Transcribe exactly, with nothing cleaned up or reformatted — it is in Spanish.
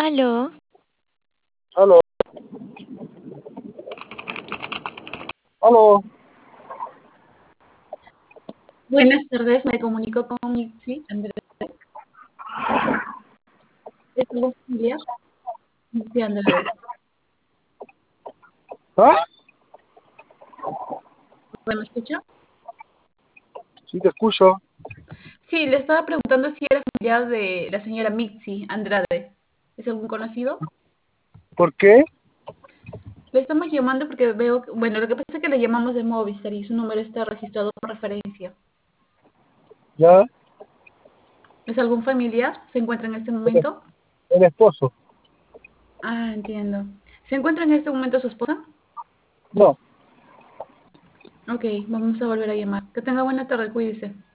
Aló, Aló, aló, Buenas tardes, me comunico con Mitzi Andrés. ¿Es algo familiar? Mitzi Andrade. ¿ah? ¿Me escucha? Sí, te escucho. Sí, le estaba preguntando si era familiar de la señora Mitzi Andrade. ¿Es algún conocido? ¿Por qué? Le estamos llamando porque veo, que- bueno, lo que pasa es que le llamamos de Movistar y su número está registrado por referencia. Ya, ¿Es algún familiar? ¿Se encuentra en este el, momento? el esposo. Ah, entiendo. ¿Se encuentra en este momento su esposa? No, Ok, vamos a volver a llamar. Que tenga buena tarde, cuídese.